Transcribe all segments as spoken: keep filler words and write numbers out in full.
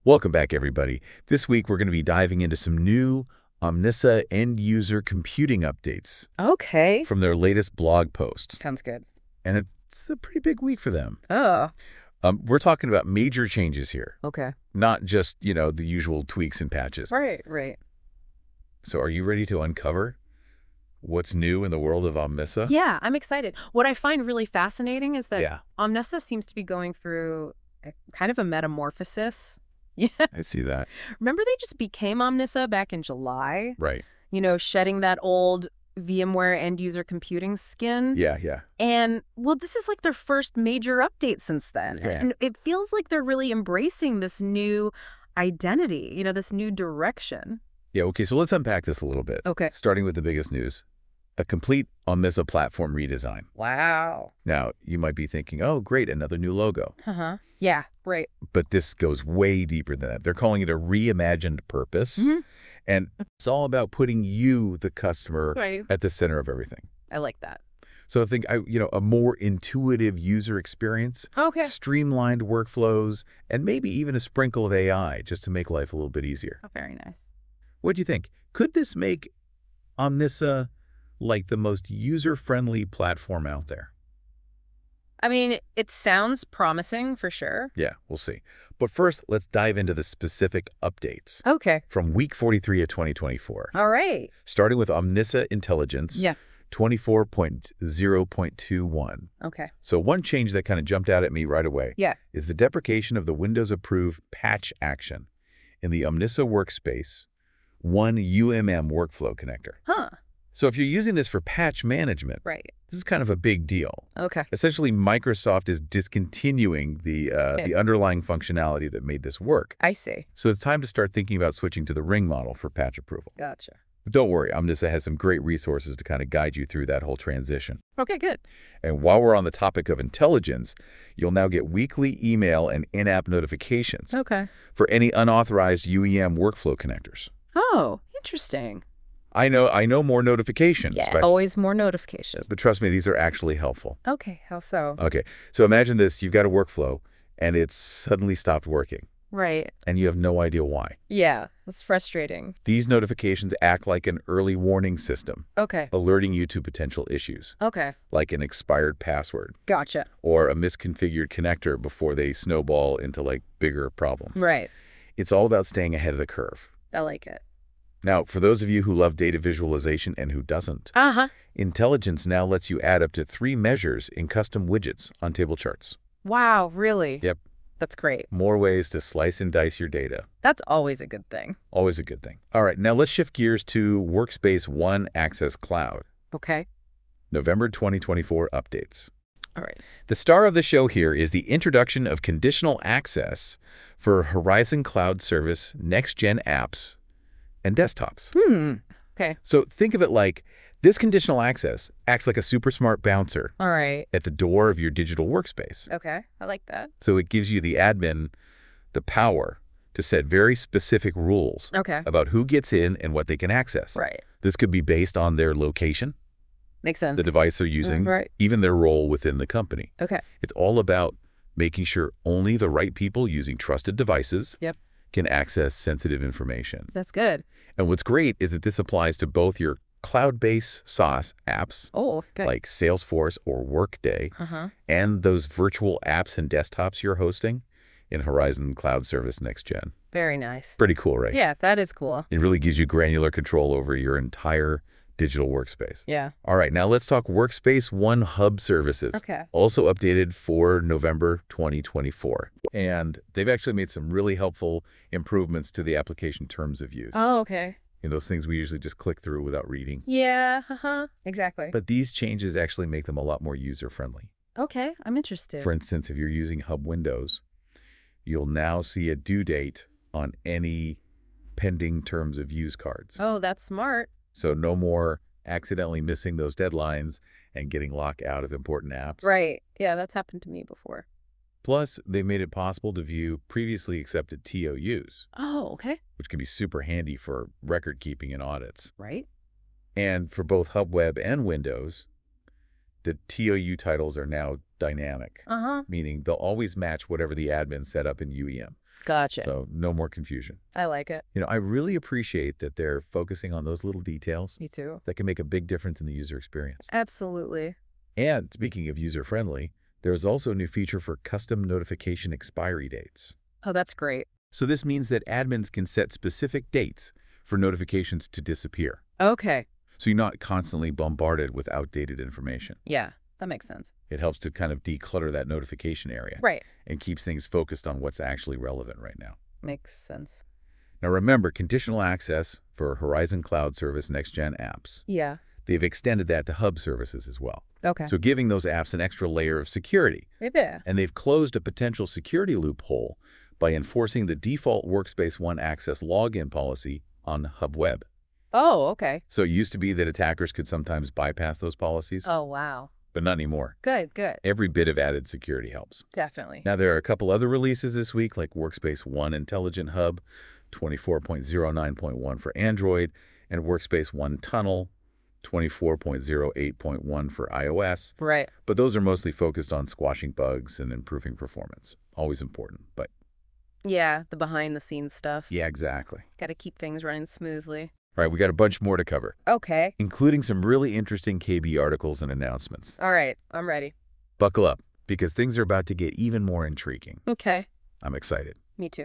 Welcome back, everybody. This week, we're going to be diving into some new Omnissa end-user computing updates Okay. from their latest blog post. Sounds good. And it's a pretty big week for them. Oh, Um, we're talking about major changes here, okay. not just, you know, the usual tweaks and patches. Right, right. So are you ready to uncover what's new in the world of Omnissa? Yeah, I'm excited. What I find really fascinating is that Yeah, Omnissa seems to be going through a, kind of a metamorphosis. Yeah. I see that. Remember they just became Omnissa back in July? Right. You know, shedding that old VMware end-user computing skin. Yeah, yeah. And, well, this is like their first major update since then. Yeah. And it feels like they're really embracing this new identity, you know, this new direction. Yeah, okay, so let's unpack this a little bit. Okay. Starting with the biggest news, a complete Omnissa platform redesign. Wow. Now, you might be thinking, oh, great, another new logo. Uh-huh. Yeah, right. But this goes way deeper than that. They're calling it a reimagined purpose. Mm-hmm. And it's all about putting you, the customer, Right. at the center of everything. I like that. So I think, I, you know, a more intuitive user experience, Okay. streamlined workflows, and maybe even a sprinkle of A I just to make life a little bit easier. Oh, very nice. What do you think? Could this make Omnissa like the most user-friendly platform out there? I mean, it sounds promising for sure. Yeah, we'll see. But first, let's dive into the specific updates Okay. from week forty-three of twenty twenty-four. All right. Starting with Omnissa Intelligence Yeah. twenty-four point zero point two one. Okay. So one change that kind of jumped out at me right away Yeah. is the deprecation of the Windows-approved patch action in the Omnissa Workspace One U M M workflow connector. Huh. So if you're using this for patch management, Right. this is kind of a big deal. Okay. Essentially, Microsoft is discontinuing the, uh, Okay. the underlying functionality that made this work. I see. So it's time to start thinking about switching to the Ring model for patch approval. Gotcha. But don't worry, Omnissa has some great resources to kind of guide you through that whole transition. Okay, good. And while we're on the topic of intelligence, you'll now get weekly email and in-app notifications Okay. for any unauthorized U E M workflow connectors. Oh, interesting. I know I know more notifications, Yeah. but, Always more notifications. but trust me, these are actually helpful. Okay. How so? Okay, so imagine this. You've got a workflow, and it's suddenly stopped working, Right. and you have no idea why. Yeah. That's frustrating. These notifications act like an early warning system, Okay. alerting you to potential issues, Okay. like an expired password Gotcha. or a misconfigured connector before they snowball into, like, bigger problems. Right. It's all about staying ahead of the curve. I like it. Now, for those of you who love data visualization and who doesn't, Uh-huh. Intelligence now lets you add up to three measures in custom widgets on table charts. Wow. Really? Yep. That's great. More ways to slice and dice your data. That's always a good thing. Always a good thing. All right, now let's shift gears to Workspace ONE Access Cloud. Okay. November twenty twenty-four updates. All right. The star of the show here is the introduction of conditional access for Horizon Cloud Service next-gen apps and desktops. Hmm. Okay. So think of it like this conditional access acts like a super smart bouncer All right. at the door of your digital workspace. Okay. I like that. So it gives you, the admin, the power to set very specific rules Okay. about who gets in and what they can access. Right. This could be based on their location, Makes sense. the device they're using, Right. even their role within the company. Okay. It's all about making sure only the right people using trusted devices Yep. can access sensitive information. That's good. And what's great is that this applies to both your cloud-based SaaS apps Oh, good. like Salesforce or Workday Uh-huh. and those virtual apps and desktops you're hosting in Horizon Cloud Service Next Gen. Very nice. Pretty cool, right? Yeah, that is cool. It really gives you granular control over your entire digital workspace. Yeah. All right, now let's talk Workspace ONE Hub services. Okay. Also updated for November twenty twenty-four. And they've actually made some really helpful improvements to the application terms of use. Oh, okay. You know, those things we usually just click through without reading. Yeah, uh-huh. Exactly. But these changes actually make them a lot more user-friendly. Okay, I'm interested. For instance, if you're using Hub Windows, you'll now see a due date on any pending terms of use cards. Oh, that's smart. So no more accidentally missing those deadlines and getting locked out of important apps. Right. Yeah, that's happened to me before. Plus, they made it possible to view previously accepted T O Us, Oh, okay. which can be super handy for record keeping and audits. Right. And for both Hub Web and Windows, the T O U titles are now dynamic, Uh-huh. meaning they'll always match whatever the admin set up in U E M. Gotcha. So no more confusion. I like it. You know, I really appreciate that they're focusing on those little details Me too. that can make a big difference in the user experience. Absolutely. And speaking of user-friendly, there's also a new feature for custom notification expiry dates. Oh, that's great. So this means that admins can set specific dates for notifications to disappear. Okay. So you're not constantly bombarded with outdated information. Yeah, that makes sense. It helps to kind of declutter that notification area. Right. And keeps things focused on what's actually relevant right now. Makes sense. Now remember, conditional access for Horizon Cloud Service Next-Gen apps. Yeah. They've extended that to hub services as well. Okay. So giving those apps an extra layer of security. Yeah. And they've closed a potential security loophole by enforcing the default Workspace ONE Access login policy on Hub Web. Oh, okay. So it used to be that attackers could sometimes bypass those policies, Oh, wow. but not anymore. Good, good. Every bit of added security helps. Definitely. Now, there are a couple other releases this week, like Workspace ONE Intelligent Hub twenty-four point oh nine point one for Android and Workspace ONE Tunnel twenty-four point oh eight point one for iOS. Right. But those are mostly focused on squashing bugs and improving performance. Always important, but Yeah, the behind-the-scenes stuff. yeah, exactly. Got to keep things running smoothly. All right, we got a bunch more to cover, Okay. including some really interesting K B articles and announcements. All right. I'm ready. Buckle up, because things are about to get even more intriguing. Okay. I'm excited. Me too.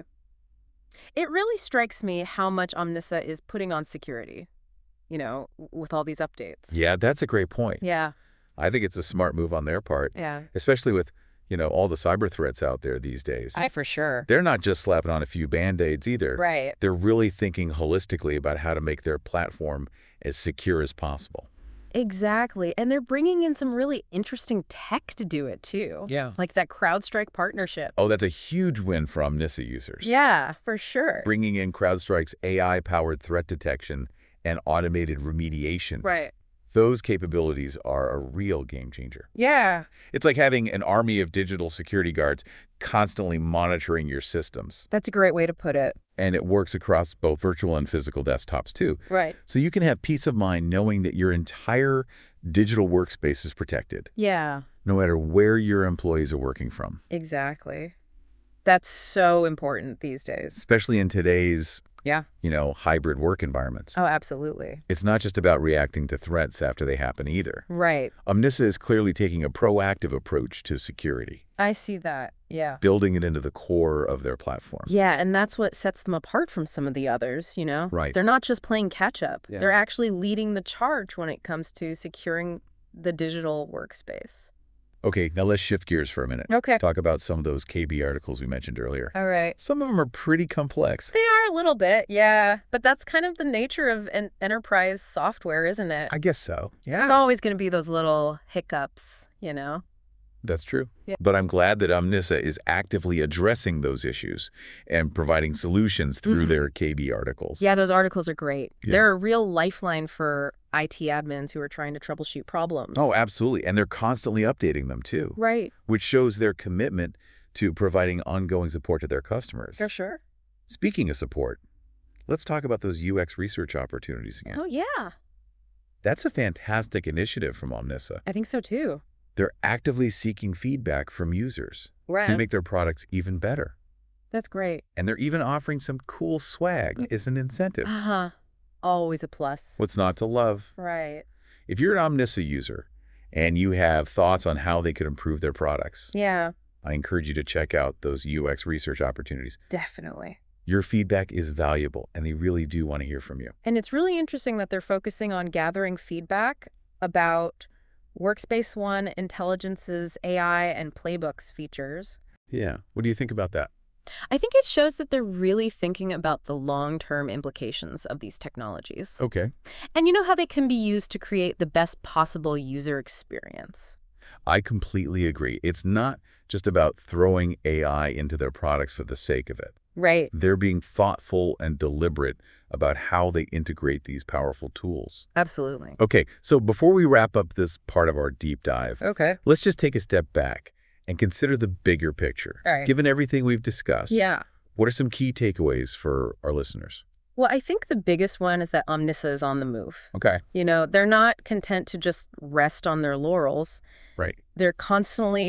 It really strikes me how much Omnissa is putting on security, you know, w- with all these updates. Yeah, that's a great point. Yeah. I think it's a smart move on their part, Yeah. especially with, you know, all the cyber threats out there these days. I for sure. They're not just slapping on a few Band-Aids either. Right. They're really thinking holistically about how to make their platform as secure as possible. Exactly. And they're bringing in some really interesting tech to do it, too. Yeah. Like that CrowdStrike partnership. Oh, that's a huge win for Omnissa users. Yeah, for sure. Bringing in CrowdStrike's A I-powered threat detection and automated remediation. Right. Those capabilities are a real game changer. Yeah. It's like having an army of digital security guards constantly monitoring your systems. That's a great way to put it. And it works across both virtual and physical desktops, too. Right. So you can have peace of mind knowing that your entire digital workspace is protected, Yeah, no matter where your employees are working from. exactly. That's so important these days. Especially in today's, Yeah. you know, hybrid work environments. Oh, absolutely. It's not just about reacting to threats after they happen either. Right. Omnissa is clearly taking a proactive approach to security, I see that. Yeah. building it into the core of their platform. Yeah, and that's what sets them apart from some of the others, you know? Right. They're not just playing catch up. Yeah. They're actually leading the charge when it comes to securing the digital workspace. Okay, now let's shift gears for a minute. Okay. Talk about some of those K B articles we mentioned earlier. All right. Some of them are pretty complex. They are a little bit, yeah. But that's kind of the nature of an enterprise software, isn't it? I guess so. There's always going to be those little hiccups, you know? That's true. Yeah. But I'm glad that Omnissa is actively addressing those issues and providing solutions through Mhm. their K B articles. Yeah, those articles are great. Yeah. They're a real lifeline for I T admins who are trying to troubleshoot problems. Oh, absolutely. And they're constantly updating them too, Right. which shows their commitment to providing ongoing support to their customers. For sure. Speaking of support, let's talk about those U X research opportunities again. Oh, yeah. That's a fantastic initiative from Omnissa. I think so, too. They're actively seeking feedback from users to Right. make their products even better. That's great. And they're even offering some cool swag as an incentive. Uh-huh. Always a plus. What's not to love? Right. If you're an Omnissa user and you have thoughts on how they could improve their products, Yeah, I encourage you to check out those U X research opportunities. definitely. Your feedback is valuable, and they really do want to hear from you. And it's really interesting that they're focusing on gathering feedback about Workspace ONE Intelligence's A I and Playbooks features. Yeah. What do you think about that? I think it shows that they're really thinking about the long-term implications of these technologies. Okay. And you know how they can be used to create the best possible user experience. I completely agree. It's not just about throwing A I into their products for the sake of it. Right. They're being thoughtful and deliberate about how they integrate these powerful tools. Absolutely. Okay, so before we wrap up this part of our deep dive, Okay. let's just take a step back and consider the bigger picture. All right. Given everything we've discussed, Yeah. what are some key takeaways for our listeners? Well, I think the biggest one is that Omnissa is on the move. Okay. You know, they're not content to just rest on their laurels. Right. They're constantly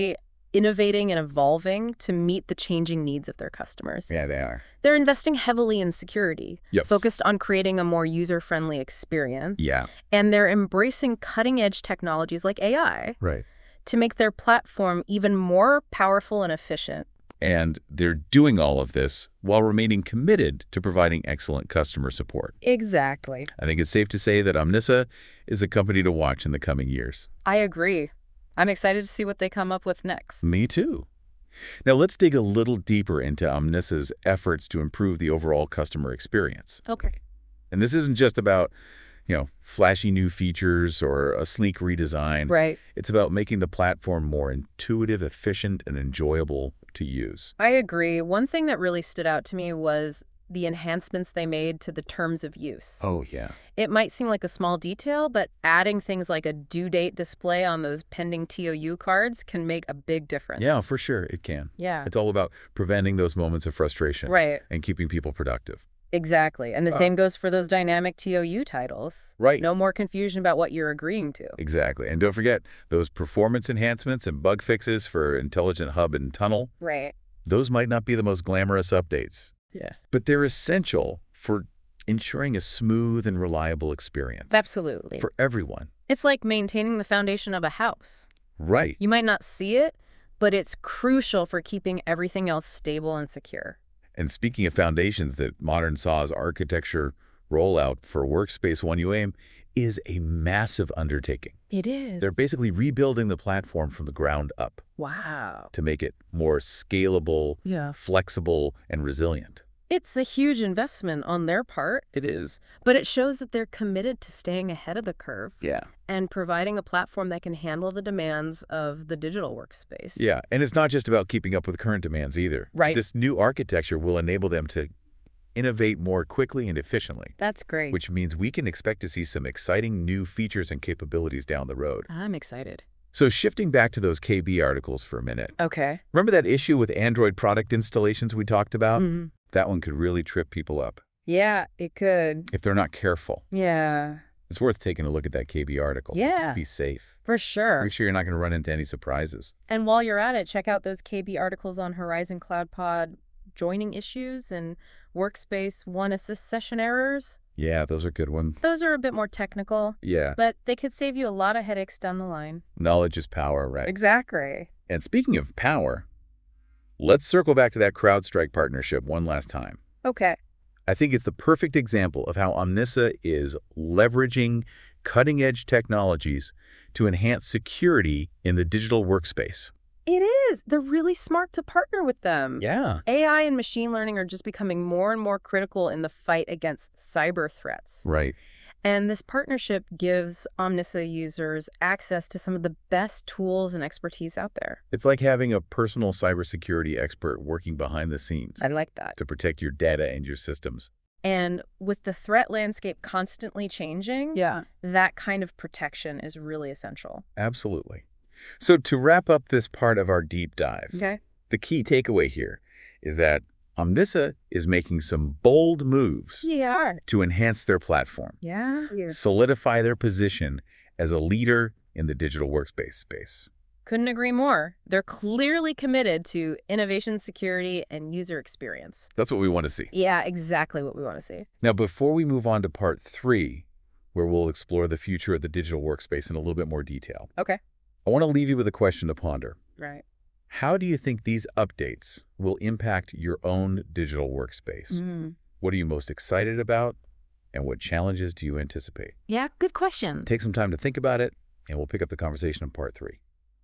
innovating and evolving to meet the changing needs of their customers. Yeah, they are. They're investing heavily in security, Yep. focused on creating a more user-friendly experience. Yeah. And they're embracing cutting-edge technologies like A I Right. to make their platform even more powerful and efficient. And they're doing all of this while remaining committed to providing excellent customer support. Exactly. I think it's safe to say that Omnissa is a company to watch in the coming years. I agree. I'm excited to see what they come up with next. Me too. Now let's dig a little deeper into Omnissa's efforts to improve the overall customer experience. Okay. And this isn't just about, you know, flashy new features or a sleek redesign. Right. It's about making the platform more intuitive, efficient, and enjoyable to use. I agree. One thing that really stood out to me was the enhancements they made to the terms of use. Oh, yeah. It might seem like a small detail, but adding things like a due date display on those pending T O U cards can make a big difference. Yeah, for sure it can. Yeah. It's all about preventing those moments of frustration. Right. And keeping people productive. Exactly. And the Uh, same goes for those dynamic T O U titles. Right. No more confusion about what you're agreeing to. Exactly. And don't forget, those performance enhancements and bug fixes for Intelligent Hub and Tunnel, Right. those might not be the most glamorous updates. Yeah. But they're essential for ensuring a smooth and reliable experience. Absolutely. For everyone. It's like maintaining the foundation of a house. Right. You might not see it, but it's crucial for keeping everything else stable and secure. And speaking of foundations, that Modern Saw's architecture rollout for Workspace ONE U A M is a massive undertaking. It is. They're basically rebuilding the platform from the ground up Wow. to make it more scalable, Yeah. flexible, and resilient. It's a huge investment on their part, It is. but it shows that they're committed to staying ahead of the curve Yeah. and providing a platform that can handle the demands of the digital workspace. Yeah, and it's not just about keeping up with current demands either. Right. This new architecture will enable them to innovate more quickly and efficiently, That's great. which means we can expect to see some exciting new features and capabilities down the road. I'm excited. So shifting back to those K B articles for a minute. Okay. Remember that issue with Android product installations we talked about? Mhm. That one could really trip people up Yeah, it could. if they're not careful. Yeah, It's worth taking a look at that K B article. Yeah. Just be safe. for sure. Make sure you're not going to run into any surprises. And while you're at it, check out those K B articles on Horizon Cloud Pod joining issues and Workspace ONE Assist session errors. Yeah, those are good ones. Those are a bit more technical, Yeah, but they could save you a lot of headaches down the line. knowledge is power, right? Exactly. And speaking of power, let's circle back to that CrowdStrike partnership one last time. Okay. I think it's the perfect example of how Omnissa is leveraging cutting-edge technologies to enhance security in the digital workspace. It is. They're really smart to partner with them. Yeah. A I and machine learning are just becoming more and more critical in the fight against cyber threats. Right. And this partnership gives Omnissa users access to some of the best tools and expertise out there. It's like having a personal cybersecurity expert working behind the scenes I like that. to protect your data and your systems. And with the threat landscape constantly changing, Yeah. that kind of protection is really essential. Absolutely. So to wrap up this part of our deep dive, Okay. the key takeaway here is that Omnissa is making some bold moves Yeah. to enhance their platform, Yeah. solidify their position as a leader in the digital workspace space. Couldn't agree more. They're clearly committed to innovation, security, and user experience. That's what we want to see. Yeah, exactly what we want to see. Now, before we move on to part three, where we'll explore the future of the digital workspace in a little bit more detail, Okay. I want to leave you with a question to ponder. Right. How do you think these updates will impact your own digital workspace? Mm. What are you most excited about, and what challenges do you anticipate? Yeah, good question. Take some time to think about it, and we'll pick up the conversation in part three.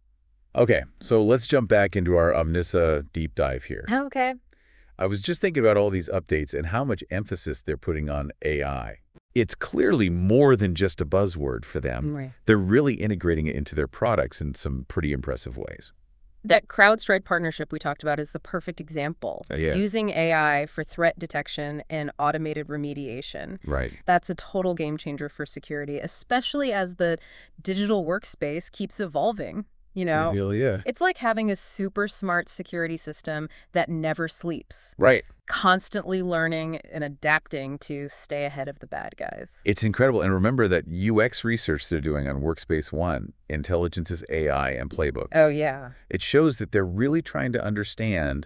Okay, so let's jump back into our Omnissa deep dive here. Okay. I was just thinking about all these updates and how much emphasis they're putting on A I. It's clearly more than just a buzzword for them. Right. They're really integrating it into their products in some pretty impressive ways. That CrowdStrike partnership we talked about is the perfect example. Uh, yeah. Using A I for threat detection and automated remediation. Right. That's a total game changer for security, especially as the digital workspace keeps evolving. you know? Really, yeah. It's like having a super smart security system that never sleeps, Right. constantly learning and adapting to stay ahead of the bad guys. It's incredible. And remember that U X research they're doing on Workspace ONE, Intelligence's A I and playbooks. Oh, yeah. It shows that they're really trying to understand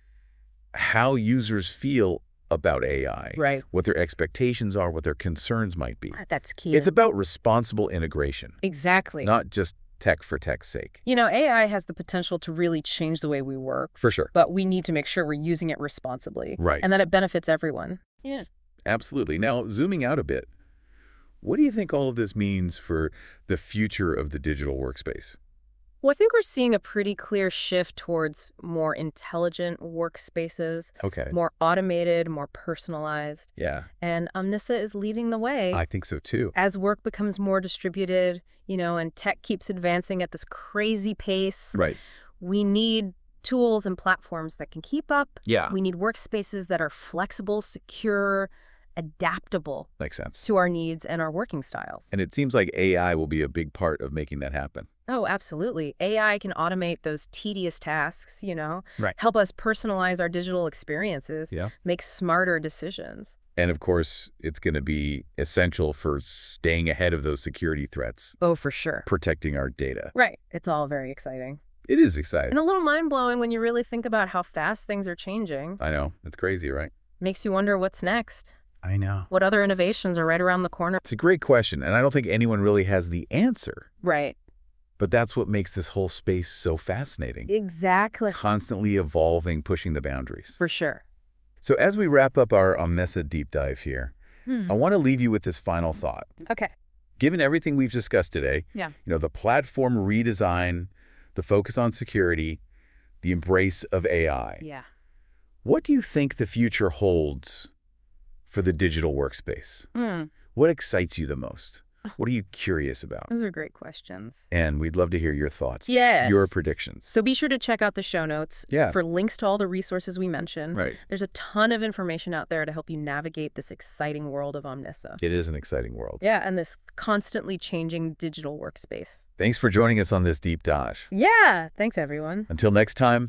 how users feel about A I, Right. what their expectations are, what their concerns might be. That's key. It's about responsible integration, Exactly. not just tech for tech's sake. You know, A I has the potential to really change the way we work, For sure. but we need to make sure we're using it responsibly. Right. And that it benefits everyone. Yeah. Absolutely. Now, zooming out a bit, what do you think all of this means for the future of the digital workspace? Well, I think we're seeing a pretty clear shift towards more intelligent workspaces, Okay. more automated, more personalized. Yeah, And Omnissa is leading the way. I think so too. As work becomes more distributed, you know, and tech keeps advancing at this crazy pace, Right. we need tools and platforms that can keep up. Yeah. We need workspaces that are flexible, secure, adaptable Makes sense. to our needs and our working styles. And it seems like A I will be a big part of making that happen. Oh, absolutely. A I can automate those tedious tasks, you know, Right. help us personalize our digital experiences, Yeah. make smarter decisions. And of course, it's going to be essential for staying ahead of those security threats, Oh, for sure. protecting our data. Right. It's all very exciting. It is exciting. And a little mind-blowing when you really think about how fast things are changing. I know. It's crazy, right? Makes you wonder what's next. I know. What other innovations are right around the corner? It's a great question, and I don't think anyone really has the answer. Right. But that's what makes this whole space so fascinating. Exactly. Constantly evolving, pushing the boundaries. For sure. So as we wrap up our Omnissa deep dive here, Hmm. I want to leave you with this final thought. Okay. Given everything we've discussed today, Yeah. you know, the platform redesign, the focus on security, the embrace of A I, Yeah. what do you think the future holds for the digital workspace? Hmm. What excites you the most? What are you curious about? Those are great questions. And we'd love to hear your thoughts, Yes. your predictions. So be sure to check out the show notes Yeah. for links to all the resources we mentioned. Right. There's a ton of information out there to help you navigate this exciting world of Omnissa. It is an exciting world. Yeah, and this constantly changing digital workspace. Thanks for joining us on this deep dive. Yeah. Thanks, everyone. Until next time,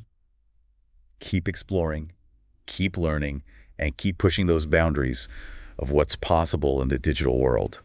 keep exploring, keep learning, and keep pushing those boundaries of what's possible in the digital world.